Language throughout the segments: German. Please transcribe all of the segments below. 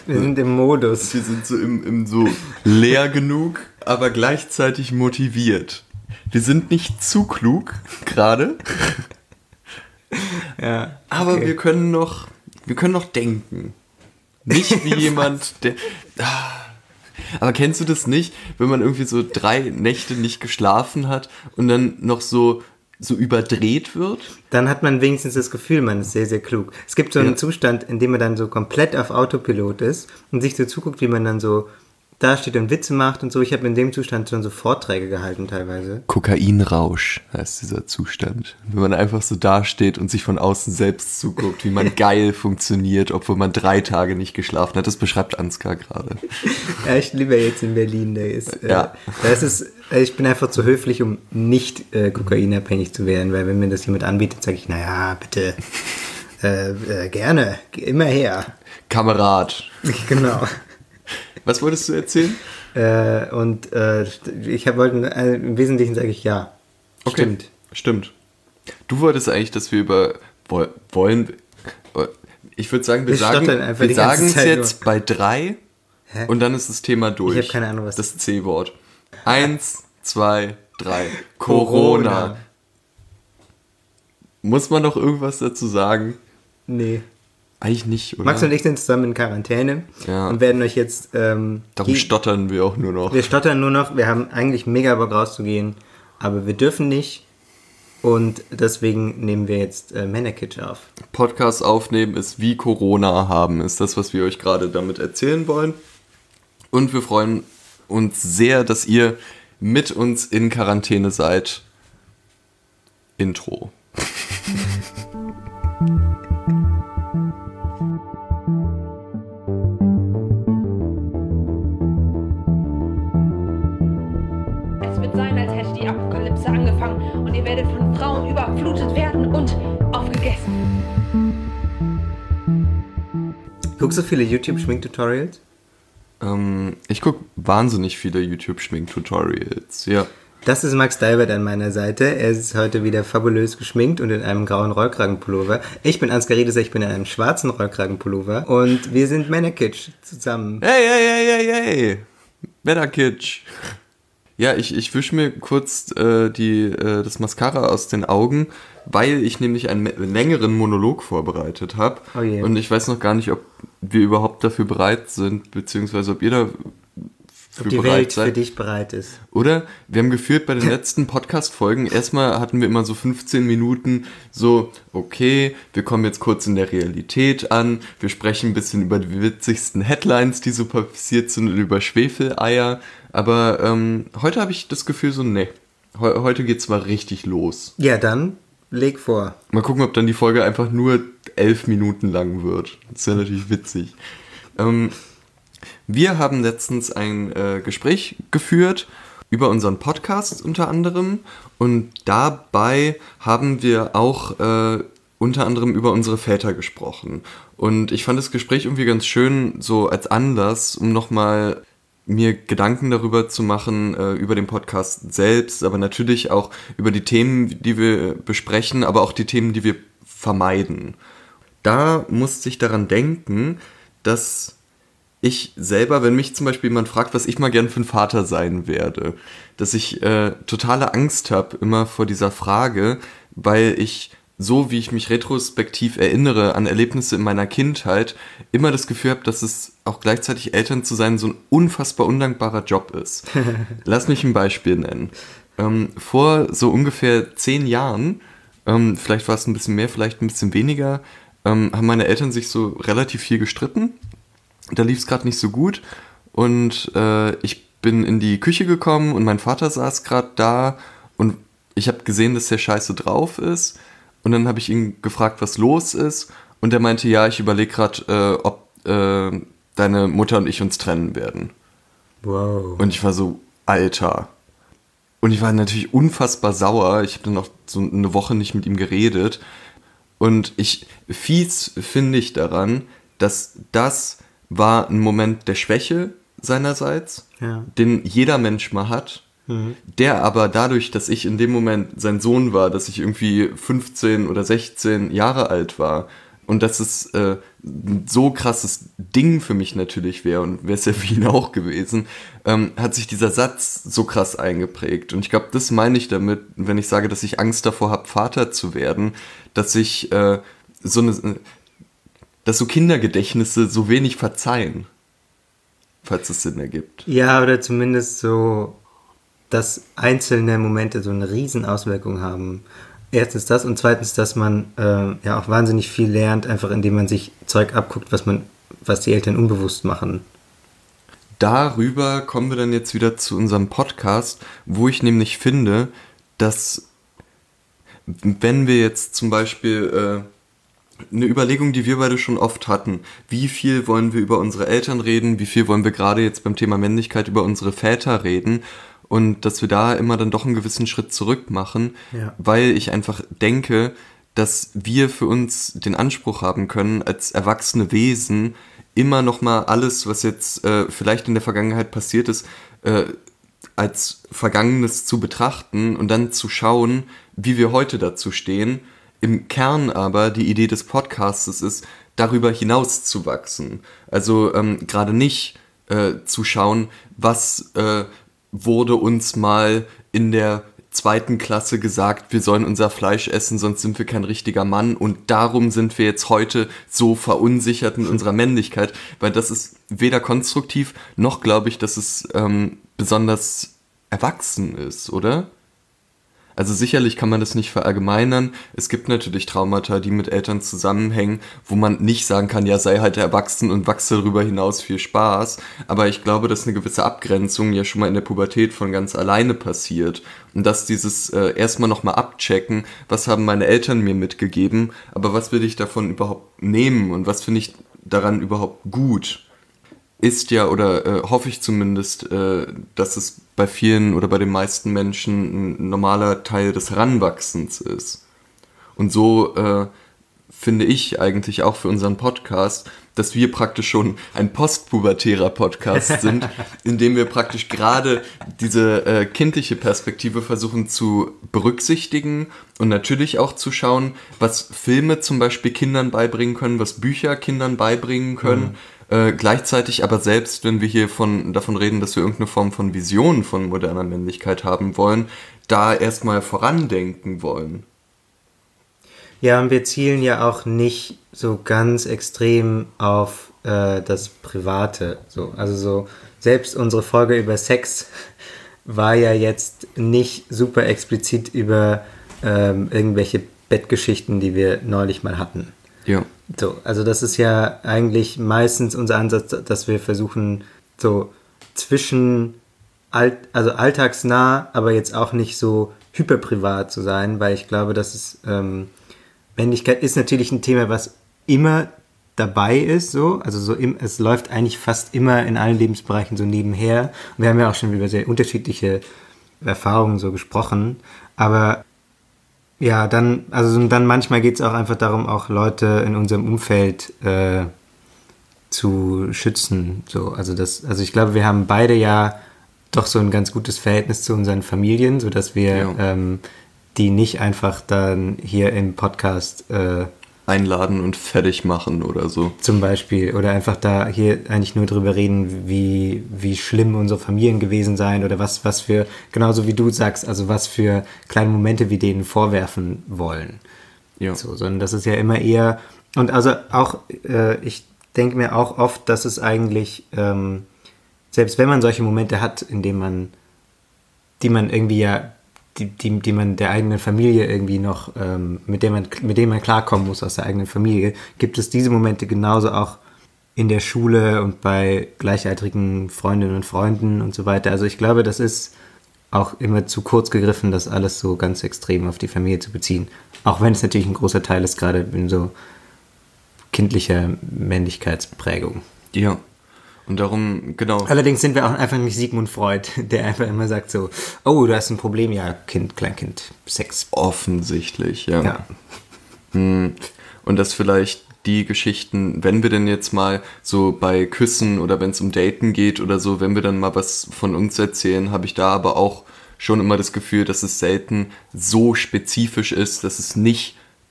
Wir sind im Modus. Wir sind so im so leer genug, aber gleichzeitig motiviert. Wir sind nicht zu klug gerade. Ja, aber okay. wir können noch denken. Nicht wie jemand, der... Aber kennst du das nicht, wenn man irgendwie so 3 Nächte nicht geschlafen hat und dann noch so überdreht wird? Dann hat man wenigstens das Gefühl, man ist sehr, sehr klug. Es gibt so einen Zustand, in dem man dann so komplett auf Autopilot ist und sich so zuguckt, wie man dann so da steht und Witze macht und so. Ich habe in dem Zustand schon so Vorträge gehalten teilweise. Kokainrausch heißt dieser Zustand. Wenn man einfach so dasteht und sich von außen selbst zuguckt, wie man geil funktioniert, obwohl man 3 Tage nicht geschlafen hat. Das beschreibt Ansgar gerade. Ja, ich lebe ja jetzt in Berlin. Ich bin einfach zu höflich, um nicht kokainabhängig zu werden, weil wenn mir das jemand anbietet, sage ich, naja, bitte, gerne, immer her. Kamerad. Genau. Was wolltest du erzählen? Ich wollte im Wesentlichen sage ich ja. Okay. Stimmt. Du wolltest eigentlich, dass wir über wollen. Ich würde sagen, wir sagen es jetzt bei 3 und dann ist das Thema durch. Ich habe keine Ahnung, was das C-Wort. 1, 2, 3. Corona. Muss man noch irgendwas dazu sagen? Nee. Eigentlich nicht, oder? Max und ich sind zusammen in Quarantäne und werden euch jetzt... Darum stottern wir auch nur noch. Wir stottern nur noch. Wir haben eigentlich mega Bock rauszugehen, aber wir dürfen nicht und deswegen nehmen wir jetzt Männerkitsch auf. Podcast aufnehmen ist wie Corona haben, ist das, was wir euch gerade damit erzählen wollen. Und wir freuen uns sehr, dass ihr mit uns in Quarantäne seid. Intro. Angefangen und ihr werdet von Frauen überflutet werden und aufgegessen. Guckst du viele YouTube-Schminktutorials? Ich gucke wahnsinnig viele YouTube-Schminktutorials, ja. Das ist Max Dalbert an meiner Seite. Er ist heute wieder fabulös geschminkt und in einem grauen Rollkragenpullover. Ich bin Ansgar Riedeser, ich bin in einem schwarzen Rollkragenpullover und wir sind Männerkitsch zusammen. Hey! Männerkitsch. Ja, ich wische mir kurz das Mascara aus den Augen, weil ich nämlich einen längeren Monolog vorbereitet habe. Oh je. Und ich weiß noch gar nicht, ob wir überhaupt dafür bereit sind, beziehungsweise ob ihr dafür ob die bereit Welt seid. für dich bereit ist. Oder? Wir haben gefühlt bei den letzten Podcast-Folgen, erstmal hatten wir immer so 15 Minuten so, okay, wir kommen jetzt kurz in der Realität an, wir sprechen ein bisschen über die witzigsten Headlines, die so passiert sind, und über Schwefeleier. Aber heute habe ich das Gefühl so, nee, heute geht's mal richtig los. Ja, dann leg vor. Mal gucken, ob dann die Folge einfach nur 11 Minuten lang wird. Das wäre natürlich witzig. Wir haben letztens ein Gespräch geführt über unseren Podcast unter anderem und dabei haben wir auch unter anderem über unsere Väter gesprochen. Und ich fand das Gespräch irgendwie ganz schön so als Anlass, um nochmal mir Gedanken darüber zu machen, über den Podcast selbst, aber natürlich auch über die Themen, die wir besprechen, aber auch die Themen, die wir vermeiden. Da musste ich daran denken, dass ich selber, wenn mich zum Beispiel jemand fragt, was ich mal gern für ein Vater sein werde, dass ich totale Angst habe immer vor dieser Frage, weil ich, so wie ich mich retrospektiv erinnere an Erlebnisse in meiner Kindheit, immer das Gefühl habe, dass es auch gleichzeitig Eltern zu sein so ein unfassbar undankbarer Job ist. Lass mich ein Beispiel nennen. Vor so ungefähr 10 Jahren, vielleicht war es ein bisschen mehr, vielleicht ein bisschen weniger, haben meine Eltern sich so relativ viel gestritten. Da lief es gerade nicht so gut und ich bin in die Küche gekommen und mein Vater saß gerade da und ich habe gesehen, dass der scheiße drauf ist und dann habe ich ihn gefragt, was los ist und er meinte, ja, ich überlege gerade, ob deine Mutter und ich uns trennen werden. Wow. Und ich war so, Alter. Und ich war natürlich unfassbar sauer. Ich habe dann auch so eine Woche nicht mit ihm geredet. Und fies finde ich daran, dass das war ein Moment der Schwäche seinerseits, Ja. den jeder Mensch mal hat, der aber dadurch, dass ich in dem Moment sein Sohn war, dass ich irgendwie 15 oder 16 Jahre alt war, und dass es ein so krasses Ding für mich natürlich wäre und wäre es ja für ihn auch gewesen, hat sich dieser Satz so krass eingeprägt. Und ich glaube, das meine ich damit, wenn ich sage, dass ich Angst davor habe, Vater zu werden, dass ich dass so Kindergedächtnisse so wenig verzeihen, falls es Sinn ergibt. Ja, oder zumindest so, dass einzelne Momente so eine riesen Auswirkung haben. Erstens das und zweitens, dass man ja auch wahnsinnig viel lernt, einfach indem man sich Zeug abguckt, was die Eltern unbewusst machen. Darüber kommen wir dann jetzt wieder zu unserem Podcast, wo ich nämlich finde, dass wenn wir jetzt zum Beispiel eine Überlegung, die wir beide schon oft hatten, wie viel wollen wir über unsere Eltern reden, wie viel wollen wir gerade jetzt beim Thema Männlichkeit über unsere Väter reden, und dass wir da immer dann doch einen gewissen Schritt zurück machen, weil ich einfach denke, dass wir für uns den Anspruch haben können, als erwachsene Wesen immer nochmal alles, was jetzt vielleicht in der Vergangenheit passiert ist, als Vergangenes zu betrachten und dann zu schauen, wie wir heute dazu stehen. Im Kern aber die Idee des Podcasts ist, darüber hinaus zu wachsen. Also gerade nicht zu schauen, was wurde uns mal in der 2. Klasse gesagt, wir sollen unser Fleisch essen, sonst sind wir kein richtiger Mann und darum sind wir jetzt heute so verunsichert in unserer Männlichkeit, weil das ist weder konstruktiv, noch glaube ich, dass es besonders erwachsen ist, oder? Also sicherlich kann man das nicht verallgemeinern. Es gibt natürlich Traumata, die mit Eltern zusammenhängen, wo man nicht sagen kann, ja, sei halt erwachsen und wachse darüber hinaus, viel Spaß. Aber ich glaube, dass eine gewisse Abgrenzung ja schon mal in der Pubertät von ganz alleine passiert. Und dass dieses erstmal nochmal abchecken, was haben meine Eltern mir mitgegeben, aber was will ich davon überhaupt nehmen und was finde ich daran überhaupt gut, ist ja, oder hoffe ich zumindest, dass es bei vielen oder bei den meisten Menschen ein normaler Teil des Heranwachsens ist. Und so finde ich eigentlich auch für unseren Podcast, dass wir praktisch schon ein postpubertärer Podcast sind, in dem wir praktisch gerade diese kindliche Perspektive versuchen zu berücksichtigen und natürlich auch zu schauen, was Filme zum Beispiel Kindern beibringen können, was Bücher Kindern beibringen können. Gleichzeitig aber selbst, wenn wir hier davon reden, dass wir irgendeine Form von Vision von moderner Männlichkeit haben wollen, da erstmal vorandenken wollen. Ja, und wir zielen ja auch nicht so ganz extrem auf das Private. Also so, selbst unsere Folge über Sex war ja jetzt nicht super explizit über irgendwelche Bettgeschichten, die wir neulich mal hatten. Ja. So, also das ist ja eigentlich meistens unser Ansatz, dass wir versuchen, so zwischen alltagsnah, aber jetzt auch nicht so hyperprivat zu sein, weil ich glaube, dass es Männlichkeit ist natürlich ein Thema, was immer dabei ist, es läuft eigentlich fast immer in allen Lebensbereichen so nebenher. Und wir haben ja auch schon über sehr unterschiedliche Erfahrungen so gesprochen, aber ja, dann manchmal geht es auch einfach darum, auch Leute in unserem Umfeld zu schützen. Also ich glaube, wir haben beide ja doch so ein ganz gutes Verhältnis zu unseren Familien, sodass wir die nicht einfach dann hier im Podcast einladen und fertig machen oder so. Zum Beispiel. Oder einfach da hier eigentlich nur drüber reden, wie schlimm unsere Familien gewesen seien oder was für, genauso wie du sagst, also was für kleine Momente wir denen vorwerfen wollen. Ja. So, sondern das ist ja immer eher, und also auch, ich denke mir auch oft, dass es eigentlich, selbst wenn man solche Momente hat, in denen die man irgendwie ja die man der eigenen Familie irgendwie noch, mit denen man klarkommen muss aus der eigenen Familie, gibt es diese Momente genauso auch in der Schule und bei gleichaltrigen Freundinnen und Freunden und so weiter. Also ich glaube, das ist auch immer zu kurz gegriffen, das alles so ganz extrem auf die Familie zu beziehen. Auch wenn es natürlich ein großer Teil ist, gerade in so kindlicher Männlichkeitsprägung. Ja. Und darum, genau. Allerdings sind wir auch einfach nicht Sigmund Freud, der einfach immer sagt so, oh, du hast ein Problem, ja, Kleinkind, Sex. Offensichtlich, ja. Und dass vielleicht die Geschichten, wenn wir denn jetzt mal so bei Küssen oder wenn es um Daten geht oder so, wenn wir dann mal was von uns erzählen, habe ich da aber auch schon immer das Gefühl, dass es selten so spezifisch ist, dass es nicht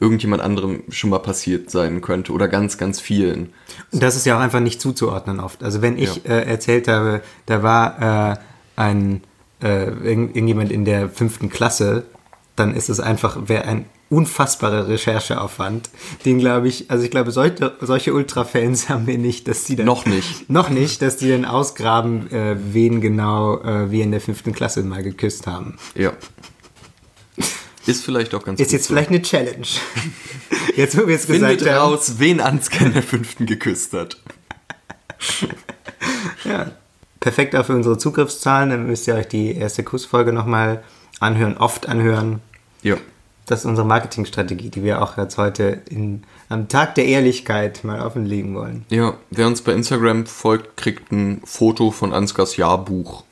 irgendjemand anderem schon mal passiert sein könnte oder ganz, ganz vielen. Und das ist ja auch einfach nicht zuzuordnen oft. Also wenn ich erzählt habe, da war irgendjemand in der 5. Klasse, dann ist es einfach, wäre ein unfassbarer Rechercheaufwand, den glaube ich, solche Ultra-Fans haben wir nicht, dass die dann... Noch nicht, dass die dann ausgraben, wen genau wir in der 5. Klasse mal geküsst haben. Ja. Ist vielleicht auch ganz Ist jetzt so. vielleicht eine Challenge. Jetzt, wo wir es gesagt Findet haben. raus, wen Ansgar in der 5. geküsst hat. Ja. Perfekt auch für unsere Zugriffszahlen. Dann müsst ihr euch die erste Kussfolge nochmal oft anhören. Ja. Das ist unsere Marketingstrategie, die wir auch jetzt heute am Tag der Ehrlichkeit mal offenlegen wollen. Ja, wer uns bei Instagram folgt, kriegt ein Foto von Ansgars Jahrbuch.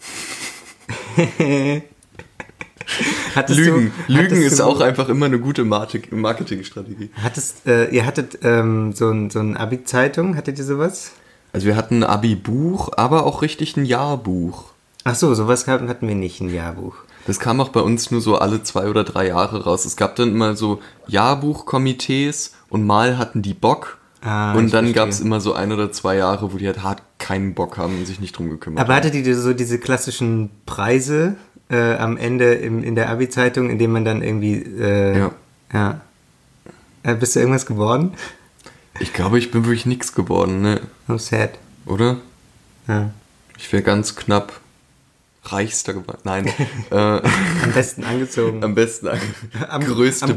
Lügen ist auch einfach immer eine gute Marketingstrategie. Ihr hattet so ein Abi-Zeitung, hattet ihr sowas? Also wir hatten ein Abi-Buch, aber auch richtig ein Jahrbuch. Ach so, sowas hatten wir nicht, ein Jahrbuch. Das kam auch bei uns nur so alle 2 oder 3 Jahre raus. Es gab dann immer so Jahrbuchkomitees und mal hatten die Bock. Und dann gab es immer so 1 oder 2 Jahre, wo die halt hart keinen Bock haben und sich nicht drum gekümmert haben. Aber hattet ihr so diese klassischen Preise am Ende in der Abi-Zeitung, in dem man dann irgendwie... Ja. Bist du irgendwas geworden? Ich glaube, ich bin wirklich nichts geworden, ne? Oh, sad. Oder? Ja. Ich wäre ganz knapp Reichster geworden. Nein. Am besten angezogen. Am besten Am größten.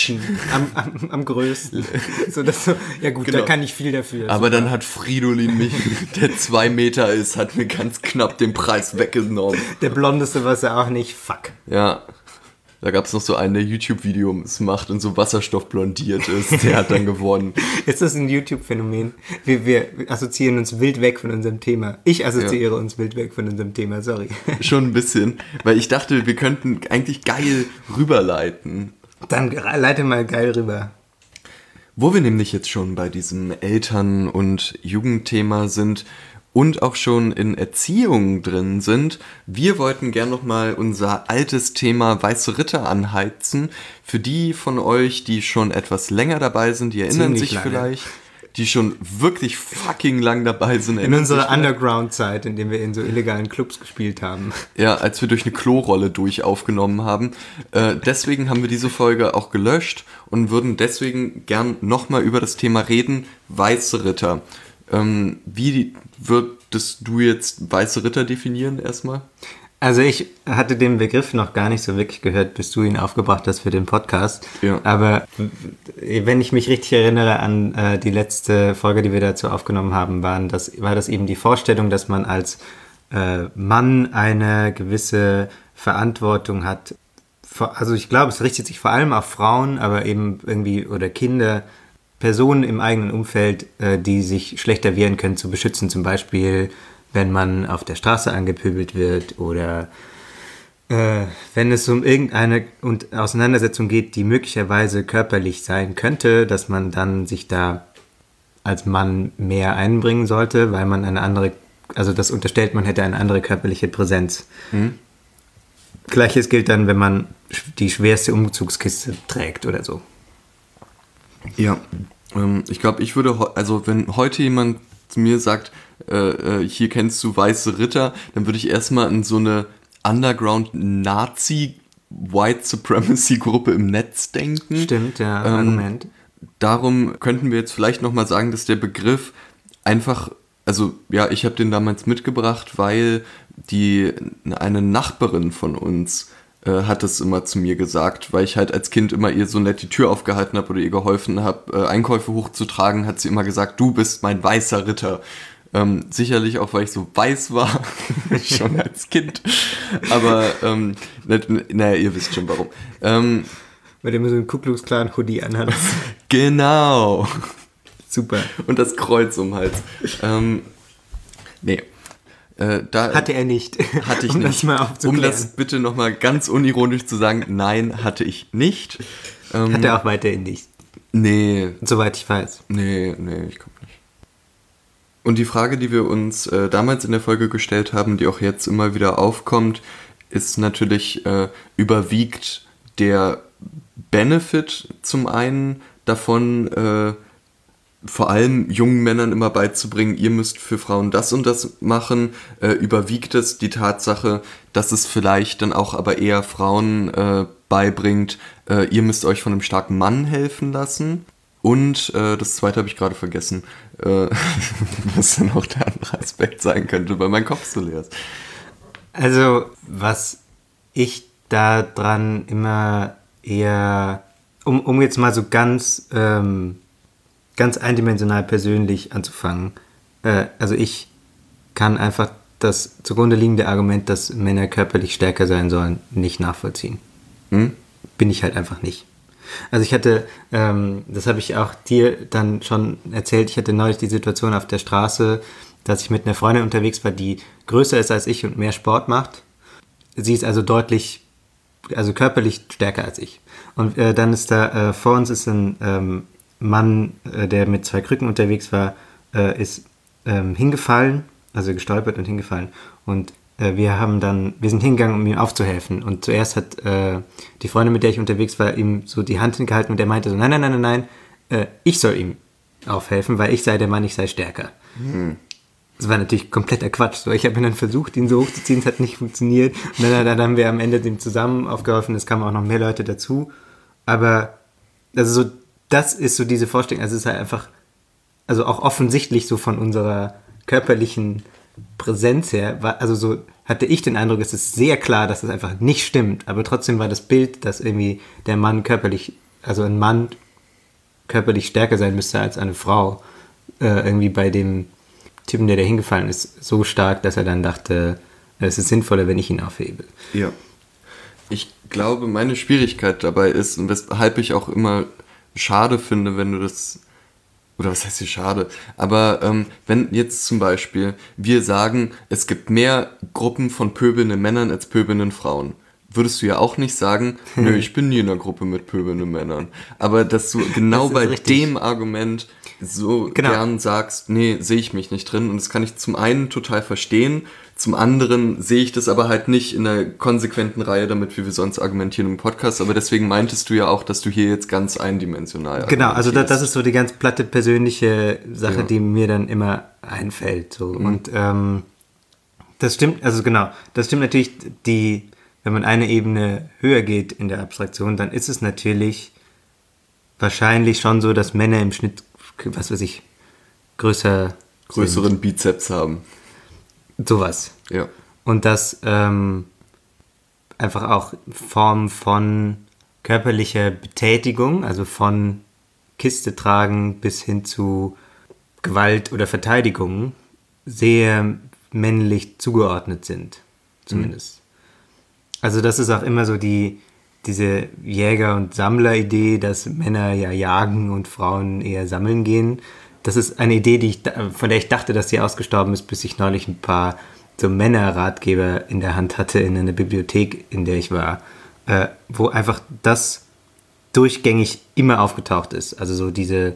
Am größten. Ja gut, Genau. da kann ich viel dafür. Aber dann hat Fridolin mich, der 2 Meter ist, hat mir ganz knapp den Preis weggenommen. Der Blondeste war es ja auch nicht. Fuck. Ja. Da gab es noch so einen, der YouTube-Videos macht und so Wasserstoff blondiert ist. Der hat dann gewonnen. Ist das ein YouTube-Phänomen? Wir assoziieren uns wild weg von unserem Thema. Ich assoziiere uns wild weg von unserem Thema, sorry. Schon ein bisschen. Weil ich dachte, wir könnten eigentlich geil rüberleiten. Dann leite mal geil rüber. Wo wir nämlich jetzt schon bei diesem Eltern- und Jugendthema sind und auch schon in Erziehung drin sind, wir wollten gern nochmal unser altes Thema Weiße Ritter anheizen. Für die von euch, die schon etwas länger dabei sind, die erinnern Ziemlich sich lange. vielleicht, die schon wirklich fucking lang dabei sind. In unserer Underground-Zeit, in der wir in so illegalen Clubs gespielt haben. Ja, als wir durch eine Klorolle aufgenommen haben. Deswegen haben wir diese Folge auch gelöscht und würden deswegen gern nochmal über das Thema reden, Weiße Ritter. Wie würdest du jetzt Weiße Ritter definieren erstmal? Also ich hatte den Begriff noch gar nicht so wirklich gehört, bis du ihn aufgebracht hast für den Podcast. Ja. Aber wenn ich mich richtig erinnere an die letzte Folge, die wir dazu aufgenommen haben, war das eben die Vorstellung, dass man als Mann eine gewisse Verantwortung hat. Also ich glaube, es richtet sich vor allem auf Frauen, aber eben irgendwie oder Kinder, Personen im eigenen Umfeld, die sich schlechter wehren können, zu beschützen. Zum Beispiel, wenn man auf der Straße angepöbelt wird oder wenn es um irgendeine Auseinandersetzung geht, die möglicherweise körperlich sein könnte, dass man dann sich da als Mann mehr einbringen sollte, weil man das unterstellt, man hätte eine andere körperliche Präsenz. Mhm. Gleiches gilt dann, wenn man die schwerste Umzugskiste trägt oder so. Ja, ich glaube, wenn heute jemand zu mir sagt, hier kennst du Weiße Ritter, dann würde ich erstmal an so eine Underground-Nazi-White-Supremacy-Gruppe im Netz denken. Stimmt, ja, Argument. Darum könnten wir jetzt vielleicht nochmal sagen, dass der Begriff einfach, also ja, ich habe den damals mitgebracht, weil eine Nachbarin von uns hat es immer zu mir gesagt, weil ich halt als Kind immer ihr so nett die Tür aufgehalten habe oder ihr geholfen habe, Einkäufe hochzutragen, hat sie immer gesagt, du bist mein weißer Ritter. Sicherlich auch, weil ich so weiß war, schon als Kind. Aber, naja, ihr wisst schon warum. Weil du immer so einen Ku Klux Klan Hoodie anhattest. Genau. Super. Und das Kreuz um den Hals. Nee. Hatte er nicht. Hatte ich um nicht. Das mal aufzuklären. Um das bitte nochmal ganz unironisch zu sagen, nein, hatte ich nicht. Hat er auch weiterhin nicht. Nee. Soweit ich weiß. Nee, ich glaube nicht. Und die Frage, die wir uns damals in der Folge gestellt haben, die auch jetzt immer wieder aufkommt, ist natürlich, überwiegt der Benefit zum einen davon, vor allem jungen Männern immer beizubringen, ihr müsst für Frauen das und das machen, überwiegt es die Tatsache, dass es vielleicht dann auch aber eher Frauen beibringt, ihr müsst euch von einem starken Mann helfen lassen. Und das zweite habe ich gerade vergessen, was dann auch der andere Aspekt sein könnte, weil mein Kopf so leer ist. Also, was ich da dran immer eher, um jetzt mal so ganz eindimensional persönlich anzufangen, also ich kann einfach das zugrunde liegende Argument, dass Männer körperlich stärker sein sollen, nicht nachvollziehen. Bin ich halt einfach nicht. Also ich hatte, das habe ich auch dir dann schon erzählt, ich hatte neulich die Situation auf der Straße, dass ich mit einer Freundin unterwegs war, die größer ist als ich und mehr Sport macht. Sie ist also deutlich, also körperlich stärker als ich. Und dann ist da, vor uns ist ein Mann, der mit 2 Krücken unterwegs war, ist hingefallen, also gestolpert und hingefallen. Und wir sind hingegangen, um ihm aufzuhelfen. Und zuerst hat die Freundin, mit der ich unterwegs war, ihm so die Hand hingehalten und er meinte so, nein, ich soll ihm aufhelfen, weil ich sei der Mann, ich sei stärker. Das war natürlich kompletter Quatsch. So, ich habe dann versucht, ihn so hochzuziehen, es hat nicht funktioniert. Und dann haben wir am Ende dem zusammen aufgeholfen, es kamen auch noch mehr Leute dazu. Aber also so, das ist so diese Vorstellung, also es ist halt einfach, also auch offensichtlich so von unserer körperlichen Präsenz her, also so hatte ich den Eindruck, es ist sehr klar, dass das einfach nicht stimmt, aber trotzdem war das Bild, dass irgendwie der Mann körperlich, also ein Mann körperlich stärker sein müsste als eine Frau, irgendwie bei dem Typen, der da hingefallen ist, so stark, dass er dann dachte, es ist sinnvoller, wenn ich ihn aufhebe. Ja. Ich glaube, meine Schwierigkeit dabei ist, und weshalb ich auch immer schade finde, wenn du das, oder was heißt hier schade, aber wenn jetzt zum Beispiel wir sagen, es gibt mehr Gruppen von pöbelnden Männern als pöbelnden Frauen, würdest du ja auch nicht sagen, nö, ich bin nie in einer Gruppe mit pöbelnden Männern. Aber dass du genau bei dem Argument so gern sagst, nee, sehe ich mich nicht drin. Und das kann ich zum einen total verstehen, zum anderen sehe ich das aber halt nicht in einer konsequenten Reihe, damit wie wir sonst argumentieren im Podcast. Aber deswegen meintest du ja auch, dass du hier jetzt ganz eindimensional genau, also das ist so die ganz platte persönliche Sache, die mir dann immer einfällt. So. Und das stimmt, also genau, das stimmt natürlich, wenn man eine Ebene höher geht in der Abstraktion, dann ist es natürlich wahrscheinlich schon so, dass Männer im Schnitt, was weiß ich, größeren sind. Bizeps haben. Sowas. Ja. Und dass einfach auch Formen von körperlicher Betätigung, also von Kiste tragen bis hin zu Gewalt oder Verteidigung, sehr männlich zugeordnet sind, zumindest. Also das ist auch immer so diese Jäger- und Sammler-Idee, dass Männer ja jagen und Frauen eher sammeln gehen. Das ist eine Idee, von der ich dachte, dass sie ausgestorben ist, bis ich neulich ein paar so Männerratgeber in der Hand hatte in einer Bibliothek, in der ich war, wo einfach das durchgängig immer aufgetaucht ist. Also so diese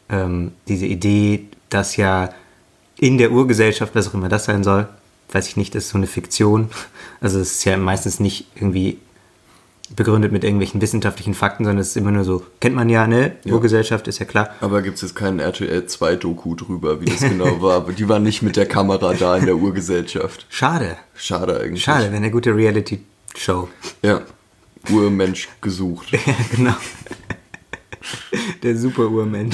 Idee, dass ja in der Urgesellschaft, was auch immer das sein soll, weiß ich nicht, das ist so eine Fiktion. Also es ist ja meistens nicht irgendwie begründet mit irgendwelchen wissenschaftlichen Fakten, sondern es ist immer nur so, kennt man ja, ne? Ja. Urgesellschaft ist ja klar. Aber gibt es jetzt keinen RTL 2 Doku drüber, wie das genau war? Aber die waren nicht mit der Kamera da in der Urgesellschaft. Schade. Schade eigentlich. Schade, wäre eine gute Reality-Show. Ja. Urmensch gesucht. Ja, genau. Der Super-Urmensch.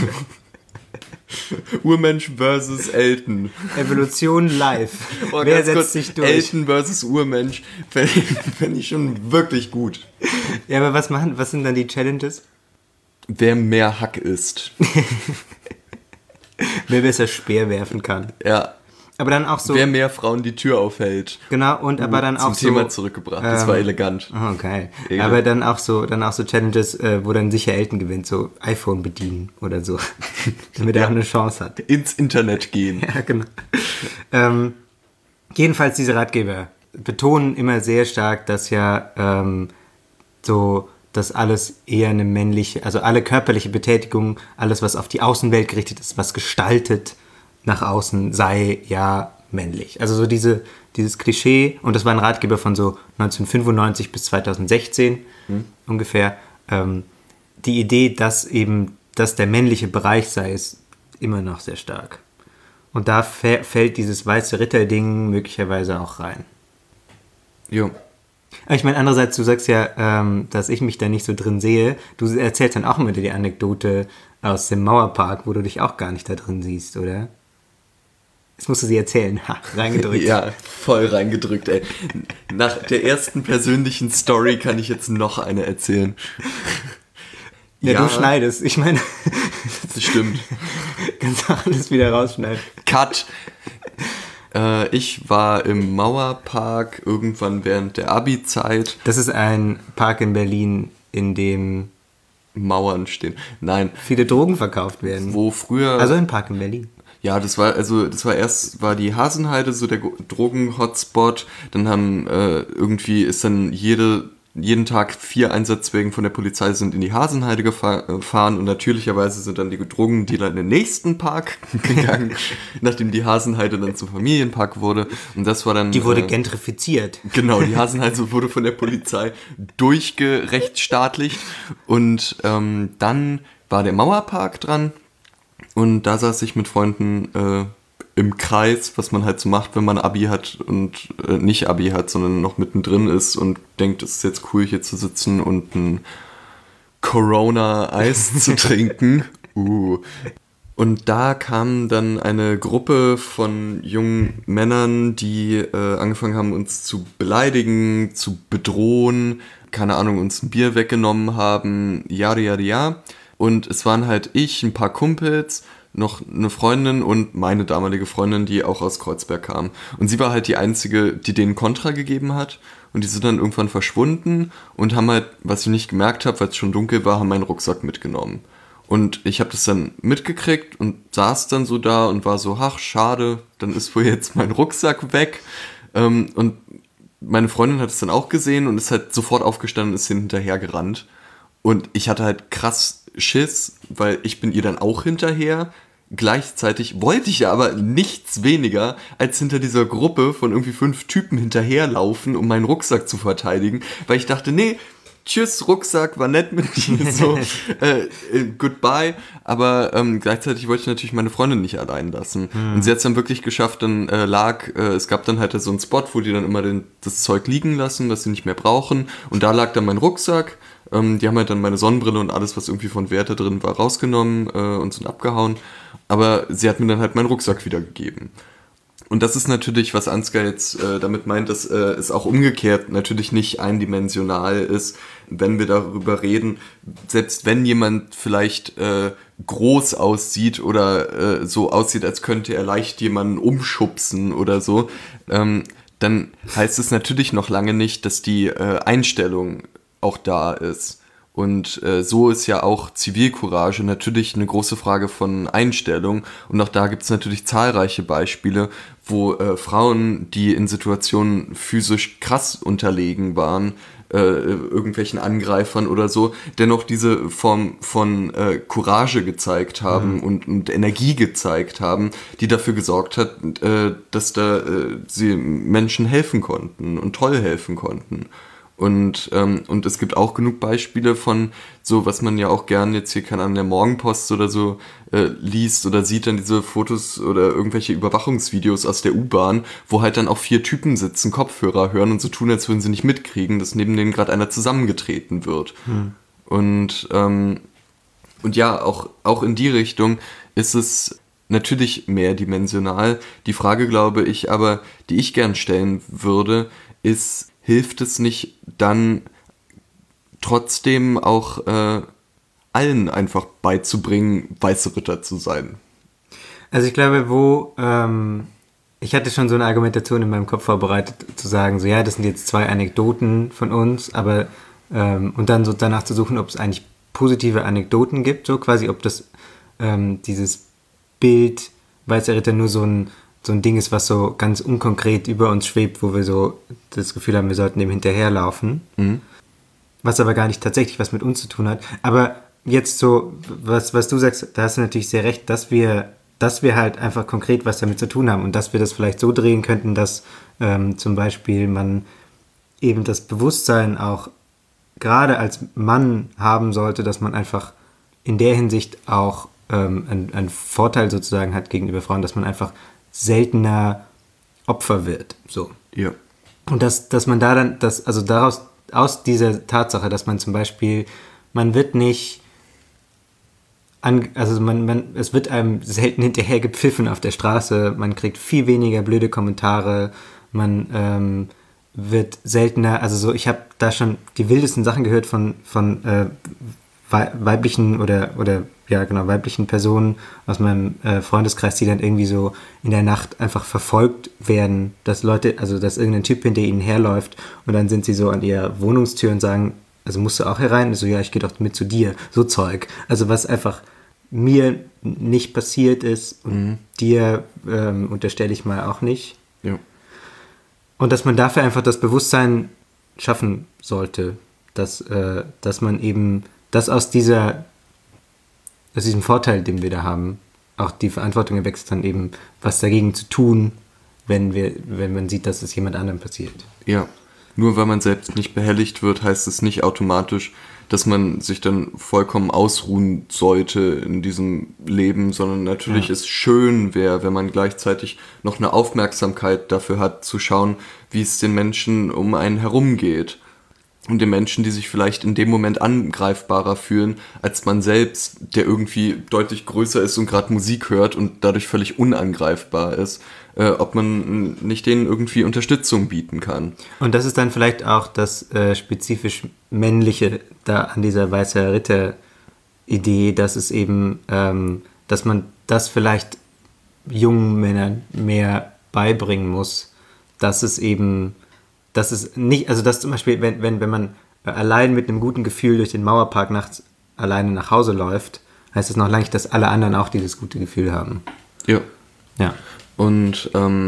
Urmensch versus Elton. Evolution live. Oh, wer setzt sich durch? Elton versus Urmensch fände ich schon wirklich gut. Ja, aber was sind dann die Challenges? Wer mehr Hack isst. Wer besser Speer werfen kann. Ja. Aber dann auch so... Wer mehr Frauen die Tür aufhält. Genau, und aber dann auch so... Zum Thema zurückgebracht, das war elegant. Oh, geil. Aber dann auch so Challenges, wo dann sicher Elton gewinnt, so iPhone bedienen oder so. Damit er auch eine Chance hat. Ins Internet gehen. Ja, genau. Jedenfalls diese Ratgeber betonen immer sehr stark, dass ja dass alles eher eine männliche, also alle körperliche Betätigung, alles was auf die Außenwelt gerichtet ist, was gestaltet nach außen, sei ja männlich. Also so dieses Klischee, und das war ein Ratgeber von so 1995 bis 2016 ungefähr, die Idee, dass der männliche Bereich sei, ist immer noch sehr stark. Und da fällt dieses weiße Ritter-Ding möglicherweise auch rein. Jo. Aber ich meine, andererseits, du sagst ja, dass ich mich da nicht so drin sehe. Du erzählst dann auch immer die Anekdote aus dem Mauerpark, wo du dich auch gar nicht da drin siehst, oder? Jetzt musst du sie erzählen. Ha, reingedrückt. Ja, voll reingedrückt, ey. Nach der ersten persönlichen Story kann ich jetzt noch eine erzählen. Ja, du schneidest. Ich meine... Das stimmt. Kannst du alles wieder rausschneiden. Cut! Ich war im Mauerpark irgendwann während der Abi-Zeit. Das ist ein Park in Berlin, in dem Mauern stehen. Nein. Viele Drogen verkauft werden. Wo früher... Also ein Park in Berlin. Ja, das war die Hasenheide, so der Drogen-Hotspot. Dann ist dann jeden Tag 4 Einsatzwagen von der Polizei sind in die Hasenheide gefahren und natürlicherweise sind dann die Drogendealer in den nächsten Park gegangen, nachdem die Hasenheide dann zum Familienpark wurde. Und das war dann... Die wurde gentrifiziert. Genau, die Hasenheide wurde von der Polizei durchgerechtsstaatlicht und dann war der Mauerpark dran und da saß ich mit Freunden im Kreis, was man halt so macht, wenn man Abi hat und nicht Abi hat, sondern noch mittendrin ist und denkt, es ist jetzt cool, hier zu sitzen und ein Corona-Eis zu trinken. Und da kam dann eine Gruppe von jungen Männern, die angefangen haben, uns zu beleidigen, zu bedrohen, keine Ahnung, uns ein Bier weggenommen haben, ja. Und es waren halt ich, ein paar Kumpels, noch eine Freundin und meine damalige Freundin, die auch aus Kreuzberg kam. Und sie war halt die Einzige, die denen Kontra gegeben hat. Und die sind dann irgendwann verschwunden und haben halt, was ich nicht gemerkt habe, weil es schon dunkel war, haben meinen Rucksack mitgenommen. Und ich habe das dann mitgekriegt und saß dann so da und war so, ach, schade, dann ist wohl jetzt mein Rucksack weg. Und meine Freundin hat es dann auch gesehen und ist halt sofort aufgestanden und ist hinterher gerannt. Und ich hatte halt krass Schiss, weil ich bin ihr dann auch hinterher. Gleichzeitig wollte ich ja aber nichts weniger, als hinter dieser Gruppe von irgendwie 5 Typen hinterherlaufen, um meinen Rucksack zu verteidigen, weil ich dachte, nee, tschüss Rucksack, war nett mit dir, so, goodbye, aber gleichzeitig wollte ich natürlich meine Freundin nicht allein lassen. Und sie hat es dann wirklich geschafft, dann es gab dann halt so einen Spot, wo die dann immer das Zeug liegen lassen, was sie nicht mehr brauchen, und da lag dann mein Rucksack. Die haben halt dann meine Sonnenbrille und alles, was irgendwie von Werte drin war, rausgenommen und sind abgehauen. Aber sie hat mir dann halt meinen Rucksack wiedergegeben. Und das ist natürlich, was Ansgar jetzt damit meint, dass es auch umgekehrt natürlich nicht eindimensional ist, wenn wir darüber reden. Selbst wenn jemand vielleicht groß aussieht oder so aussieht, als könnte er leicht jemanden umschubsen oder so, dann heißt es natürlich noch lange nicht, dass die Einstellung auch da ist. Und so ist ja auch Zivilcourage natürlich eine große Frage von Einstellung. Und auch da gibt es natürlich zahlreiche Beispiele, wo Frauen, die in Situationen physisch krass unterlegen waren, irgendwelchen Angreifern oder so, dennoch diese Form von Courage gezeigt haben und Energie gezeigt haben, die dafür gesorgt hat, dass sie Menschen helfen konnten und toll helfen konnten. Und es gibt auch genug Beispiele von so, was man ja auch gern jetzt hier an der Morgenpost oder so liest oder sieht, dann diese Fotos oder irgendwelche Überwachungsvideos aus der U-Bahn, wo halt dann auch 4 Typen sitzen, Kopfhörer hören und so tun, als würden sie nicht mitkriegen, dass neben denen gerade einer zusammengetreten wird. Und ja, auch in die Richtung ist es natürlich mehrdimensional. Die Frage, glaube ich, aber, die ich gern stellen würde, ist, hilft es nicht dann trotzdem auch allen einfach beizubringen, weiße Ritter zu sein? Also ich glaube, ich hatte schon so eine Argumentation in meinem Kopf vorbereitet, zu sagen, so ja, das sind jetzt 2 Anekdoten von uns, aber und dann so danach zu suchen, ob es eigentlich positive Anekdoten gibt, so quasi, ob das dieses Bild weißer Ritter nur so ein Ding ist, was so ganz unkonkret über uns schwebt, wo wir so das Gefühl haben, wir sollten dem hinterherlaufen. Was aber gar nicht tatsächlich was mit uns zu tun hat. Aber jetzt so, was du sagst, da hast du natürlich sehr recht, dass wir halt einfach konkret was damit zu tun haben und dass wir das vielleicht so drehen könnten, dass zum Beispiel man eben das Bewusstsein auch gerade als Mann haben sollte, dass man einfach in der Hinsicht auch einen Vorteil sozusagen hat gegenüber Frauen, dass man einfach seltener Opfer wird. So. Ja. Und dass man da dann, also daraus, aus dieser Tatsache, dass man zum Beispiel, man wird nicht, es wird einem selten hinterher gepfiffen auf der Straße, man kriegt viel weniger blöde Kommentare, man wird seltener, also so, ich habe da schon die wildesten Sachen gehört von weiblichen weiblichen Personen aus meinem Freundeskreis, die dann irgendwie so in der Nacht einfach verfolgt werden, dass dass irgendein Typ hinter ihnen herläuft und dann sind sie so an ihrer Wohnungstür und sagen, also musst du auch herein? Und so, ja, ich gehe doch mit zu dir, so Zeug. Also was einfach mir nicht passiert ist und dir unterstelle ich mal auch nicht. Ja. Und dass man dafür einfach das Bewusstsein schaffen sollte, dass man eben das aus diesem Vorteil, den wir da haben, auch die Verantwortung erwächst, dann eben was dagegen zu tun, wenn man sieht, dass es jemand anderem passiert. Ja, nur weil man selbst nicht behelligt wird, heißt es nicht automatisch, dass man sich dann vollkommen ausruhen sollte in diesem Leben, sondern natürlich es schön wäre, wenn man gleichzeitig noch eine Aufmerksamkeit dafür hat, zu schauen, wie es den Menschen um einen herum geht. Und den Menschen, die sich vielleicht in dem Moment angreifbarer fühlen, als man selbst, der irgendwie deutlich größer ist und gerade Musik hört und dadurch völlig unangreifbar ist, ob man nicht denen irgendwie Unterstützung bieten kann. Und das ist dann vielleicht auch das spezifisch Männliche da an dieser Weißer Ritter-Idee, dass es eben, dass man das vielleicht jungen Männern mehr beibringen muss, dass es eben, dass es nicht, also dass zum Beispiel, wenn man allein mit einem guten Gefühl durch den Mauerpark nachts alleine nach Hause läuft, heißt es noch lange nicht, dass alle anderen auch dieses gute Gefühl haben. Ja. Ja. Und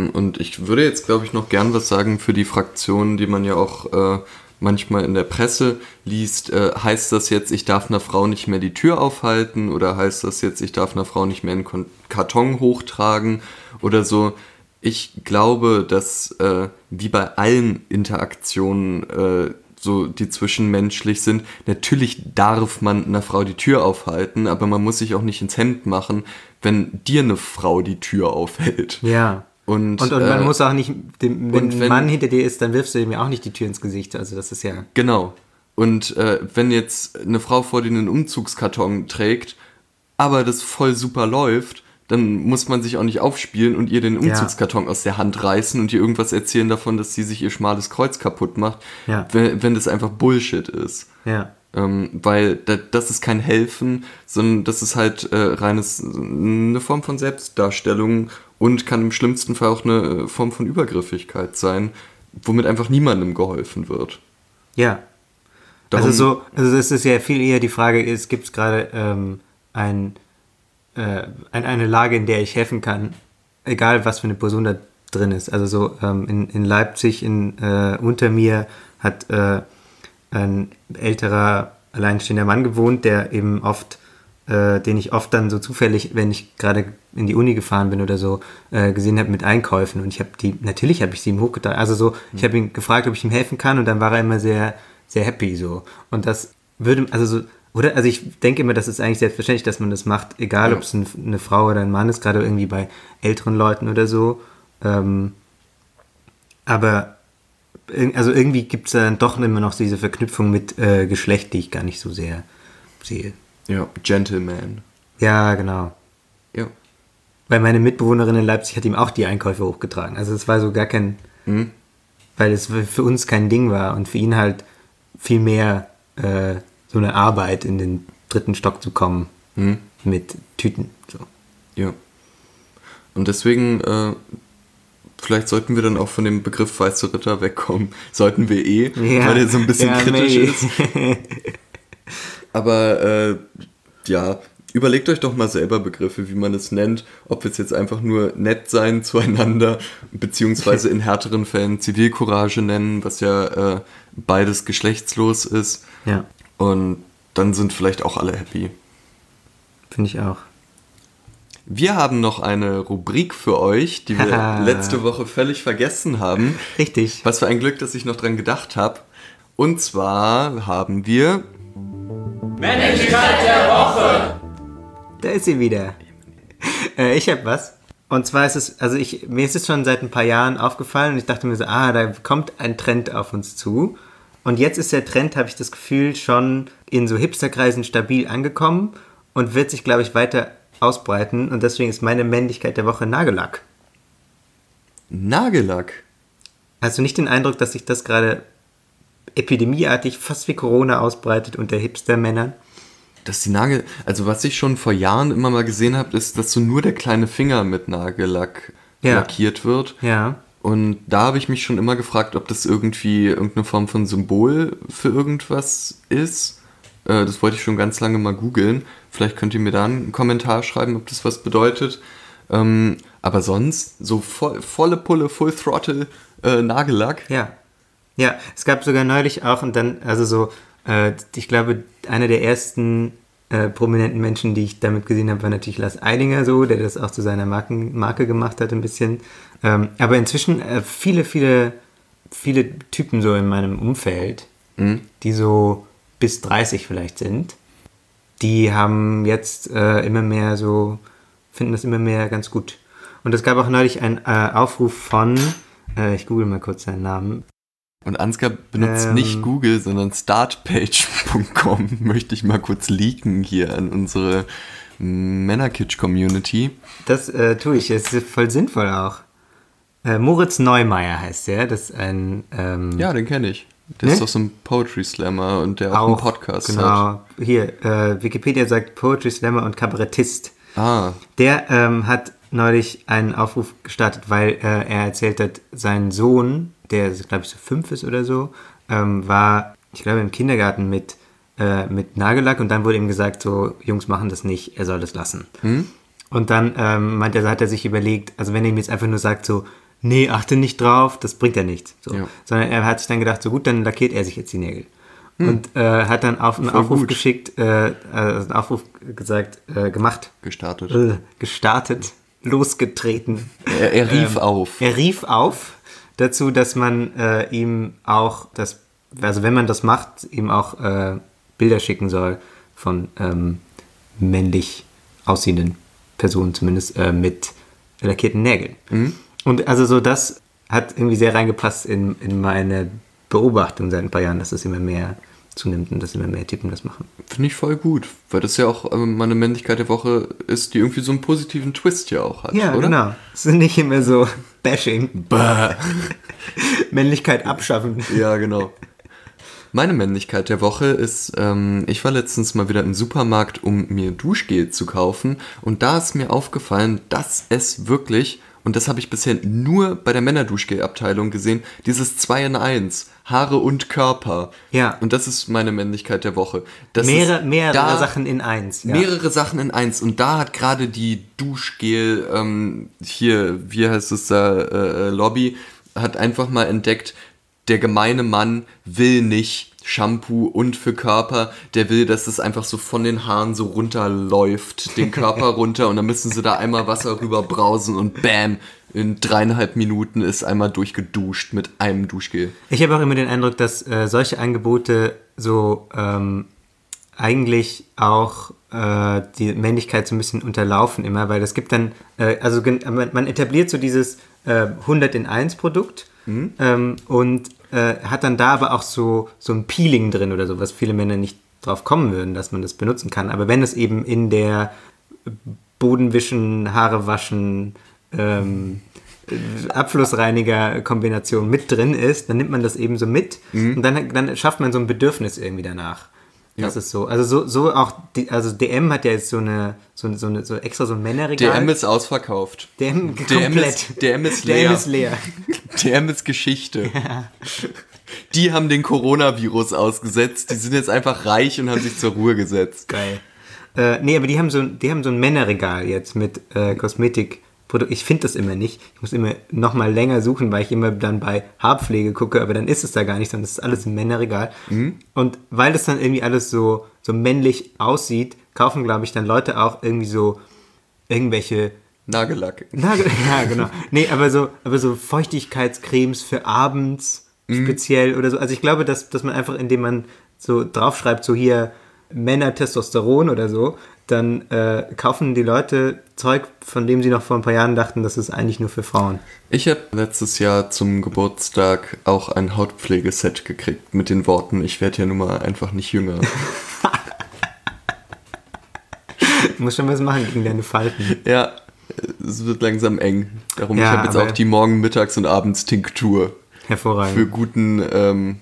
ich würde jetzt, glaube ich, noch gern was sagen für die Fraktionen, die man ja auch manchmal in der Presse liest. Heißt das jetzt, ich darf einer Frau nicht mehr die Tür aufhalten? Oder heißt das jetzt, ich darf einer Frau nicht mehr einen Karton hochtragen? Oder so. Ich glaube, dass wie bei allen Interaktionen, so die zwischenmenschlich sind, natürlich darf man einer Frau die Tür aufhalten, aber man muss sich auch nicht ins Hemd machen, wenn dir eine Frau die Tür aufhält. Ja. Und man muss auch nicht, wenn ein Mann hinter dir ist, dann wirfst du ihm ja auch nicht die Tür ins Gesicht. Also das ist ja... Genau. Und wenn jetzt eine Frau vor dir einen Umzugskarton trägt, aber das voll super läuft, dann muss man sich auch nicht aufspielen und ihr den Umzugskarton aus der Hand reißen und ihr irgendwas erzählen davon, dass sie sich ihr schmales Kreuz kaputt macht, wenn das einfach Bullshit ist. Ja. Weil das ist kein Helfen, sondern das ist halt eine Form von Selbstdarstellung und kann im schlimmsten Fall auch eine Form von Übergriffigkeit sein, womit einfach niemandem geholfen wird. Ja. Also es ist ja viel eher die Frage, gibt es gerade eine Lage, in der ich helfen kann, egal was für eine Person da drin ist. Also so in Leipzig unter mir hat ein älterer alleinstehender Mann gewohnt, der eben den ich oft dann so zufällig, wenn ich gerade in die Uni gefahren bin oder so, gesehen habe mit Einkäufen und natürlich habe ich sie ihm hochgetragen. Also so, ich habe ihn gefragt, ob ich ihm helfen kann und dann war er immer sehr, sehr happy so. Und das würde, also so, oder? Also ich denke immer, das ist eigentlich selbstverständlich, dass man das macht, egal ob es eine Frau oder ein Mann ist, gerade irgendwie bei älteren Leuten oder so. Aber also irgendwie gibt es dann doch immer noch diese Verknüpfung mit Geschlecht, die ich gar nicht so sehr sehe. Ja, Gentleman. Ja, genau. Ja. Weil meine Mitbewohnerin in Leipzig hat ihm auch die Einkäufe hochgetragen. Also es war so gar kein, weil es für uns kein Ding war und für ihn halt viel mehr so eine Arbeit in den 3. Stock zu kommen mit Tüten. So. Ja. Und deswegen, vielleicht sollten wir dann auch von dem Begriff Weiße Ritter wegkommen. Sollten wir weil der so ein bisschen kritisch ist. Aber überlegt euch doch mal selber Begriffe, wie man es nennt. Ob wir es jetzt einfach nur nett sein zueinander, beziehungsweise in härteren Fällen Zivilcourage nennen, was ja beides geschlechtslos ist. Ja. Und dann sind vielleicht auch alle happy. Finde ich auch. Wir haben noch eine Rubrik für euch, die wir letzte Woche völlig vergessen haben. Richtig. Was für ein Glück, dass ich noch dran gedacht habe. Und zwar haben wir... Männlichkeit der Woche! Da ist sie wieder. Ich habe was. Und zwar ist es, mir ist es schon seit ein paar Jahren aufgefallen und ich dachte mir so, da kommt ein Trend auf uns zu. Und jetzt ist der Trend, habe ich das Gefühl, schon in so Hipsterkreisen stabil angekommen und wird sich, glaube ich, weiter ausbreiten. Und deswegen ist meine Männlichkeit der Woche Nagellack. Nagellack? Hast du nicht den Eindruck, dass sich das gerade epidemieartig fast wie Corona ausbreitet unter Hipster-Männern? Dass die also was ich schon vor Jahren immer mal gesehen habe, ist, dass so nur der kleine Finger mit Nagellack lackiert wird. Ja. Und da habe ich mich schon immer gefragt, ob das irgendwie irgendeine Form von Symbol für irgendwas ist. Das wollte ich schon ganz lange mal googeln. Vielleicht könnt ihr mir da einen Kommentar schreiben, ob das was bedeutet. Aber sonst so volle Pulle, Full Throttle Nagellack. Ja. Ja, es gab sogar neulich auch und dann, ich glaube, einer der ersten prominenten Menschen, die ich damit gesehen habe, war natürlich Lars Eidinger so, der das auch zu seiner Marke gemacht hat ein bisschen. Aber inzwischen viele Typen so in meinem Umfeld, die so bis 30 vielleicht sind, die haben jetzt finden das immer mehr ganz gut. Und es gab auch neulich einen Aufruf von, ich google mal kurz seinen Namen. Und Ansgar benutzt nicht Google, sondern startpage.com. Möchte ich mal kurz leaken hier an unsere Männerkitsch-Community. Das tue ich, das ist voll sinnvoll auch. Moritz Neumeier heißt der, das ist ein... ja, den kenne ich. Der ist doch so ein Poetry Slammer und der auch einen Podcast hat. Genau, hier, Wikipedia sagt Poetry Slammer und Kabarettist. Der hat neulich einen Aufruf gestartet, weil er erzählt hat, sein Sohn, der, glaube ich, so 5 ist oder so, war, ich glaube, im Kindergarten mit Nagellack und dann wurde ihm gesagt, so, Jungs machen das nicht, er soll das lassen. Und dann hat er sich überlegt, also wenn er ihm jetzt einfach nur sagt, so, nee, achte nicht drauf, das bringt ja nichts. So. Ja. Sondern er hat sich dann gedacht, so gut, dann lackiert er sich jetzt die Nägel. Und hat dann einen Aufruf geschickt, einen Aufruf gemacht. Gestartet. Losgetreten. Er rief auf. Er rief auf dazu, dass man ihm auch, wenn man das macht, ihm auch Bilder schicken soll von männlich aussehenden Personen, zumindest mit lackierten Nägeln. Und also so, das hat irgendwie sehr reingepasst in meine Beobachtung seit ein paar Jahren, dass das immer mehr zunimmt und dass immer mehr Typen das machen. Finde ich voll gut, weil das ja auch meine Männlichkeit der Woche ist, die irgendwie so einen positiven Twist ja auch hat, ja, oder? Ja, genau. Es ist nicht immer so Bashing. Männlichkeit abschaffen. Ja, genau. Meine Männlichkeit der Woche ist, ich war letztens mal wieder im Supermarkt, um mir Duschgel zu kaufen und da ist mir aufgefallen, dass es wirklich, und das habe ich bisher nur bei der Männerduschgel-Abteilung gesehen, dieses 2 in 1, Haare und Körper. Ja. Und das ist meine Männlichkeit der Woche. Mehrere Sachen in eins. Ja. Mehrere Sachen in eins. Und da hat gerade die Duschgel, wie heißt es da, Lobby, hat einfach mal entdeckt, der gemeine Mann will nicht Shampoo und für Körper, der will, dass es einfach so von den Haaren so runterläuft, den Körper runter und dann müssen sie da einmal Wasser rüber brausen und bam, in 3,5 Minuten ist einmal durchgeduscht mit einem Duschgel. Ich habe auch immer den Eindruck, dass solche Angebote so eigentlich auch die Männlichkeit so ein bisschen unterlaufen immer, weil es gibt dann, man etabliert so dieses 100 in 1 Produkt und hat dann da aber auch so ein Peeling drin oder so, was viele Männer nicht drauf kommen würden, dass man das benutzen kann. Aber wenn es eben in der Bodenwischen, Haare waschen, Abflussreiniger-Kombination mit drin ist, dann nimmt man das eben so mit und dann schafft man so ein Bedürfnis irgendwie danach. Das ist so. Also so auch, DM hat ja jetzt so extra so ein Männerregal. DM ist ausverkauft. DM komplett. DM ist leer. DM ist leer. DM ist Geschichte. Ja. Die haben den Coronavirus ausgesetzt. Die sind jetzt einfach reich und haben sich zur Ruhe gesetzt. Geil. Nee, aber die haben so ein Männerregal jetzt mit Kosmetikprodukten. Ich finde das immer nicht. Ich muss immer noch mal länger suchen, weil ich immer dann bei Haarpflege gucke, aber dann ist es da gar nicht, sondern es ist alles im Männerregal. Und weil das dann irgendwie alles so männlich aussieht, kaufen, glaube ich, dann Leute auch irgendwie so irgendwelche Nagellack. Ja, genau. Nee, aber so Feuchtigkeitscremes für abends speziell oder so. Also ich glaube, dass man einfach, indem man so draufschreibt, so hier Männer Testosteron oder so, dann kaufen die Leute Zeug, von dem sie noch vor ein paar Jahren dachten, das ist eigentlich nur für Frauen. Ich habe letztes Jahr zum Geburtstag auch ein Hautpflegeset gekriegt mit den Worten, ich werde ja nun mal einfach nicht jünger. Du musst schon was machen gegen deine Falten. Ja, es wird langsam eng. Darum, ich habe jetzt auch die Morgen-, Mittags- und Abends-Tinktur. Hervorragend. Für guten, mir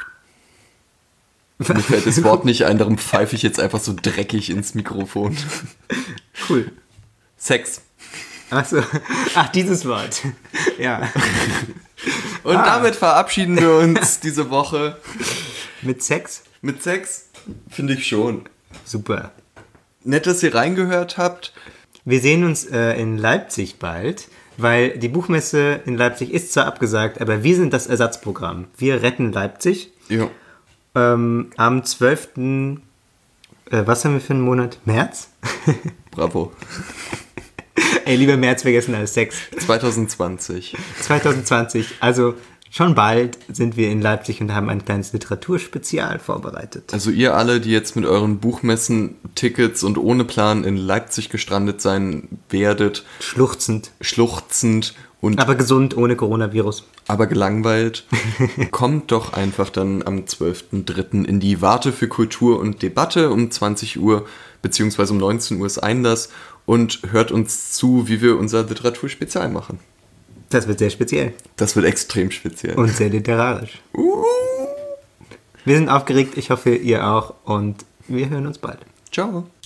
fällt das Wort nicht ein, darum pfeife ich jetzt einfach so dreckig ins Mikrofon. Cool. Sex. Achso, dieses Wort. Ja. Und damit verabschieden wir uns diese Woche. Mit Sex? Mit Sex? Finde ich schon. Super. Nett, dass ihr reingehört habt. Wir sehen uns in Leipzig bald, weil die Buchmesse in Leipzig ist zwar abgesagt, aber wir sind das Ersatzprogramm. Wir retten Leipzig. Ja. Am 12. Was haben wir für einen Monat? März? Bravo. Ey, lieber März vergessen als Sex. 2020. 2020, also schon bald sind wir in Leipzig und haben ein kleines Literaturspezial vorbereitet. Also ihr alle, die jetzt mit euren Buchmessen-Tickets und ohne Plan in Leipzig gestrandet sein werdet. Schluchzend. Und aber gesund, ohne Coronavirus. Aber gelangweilt. Kommt doch einfach dann am 12.03. in die Warte für Kultur und Debatte um 20 Uhr, beziehungsweise um 19 Uhr ist Einlass und hört uns zu, wie wir unser Literaturspezial machen. Das wird sehr speziell. Das wird extrem speziell. Und sehr literarisch. Wir sind aufgeregt, ich hoffe, ihr auch und wir hören uns bald. Ciao.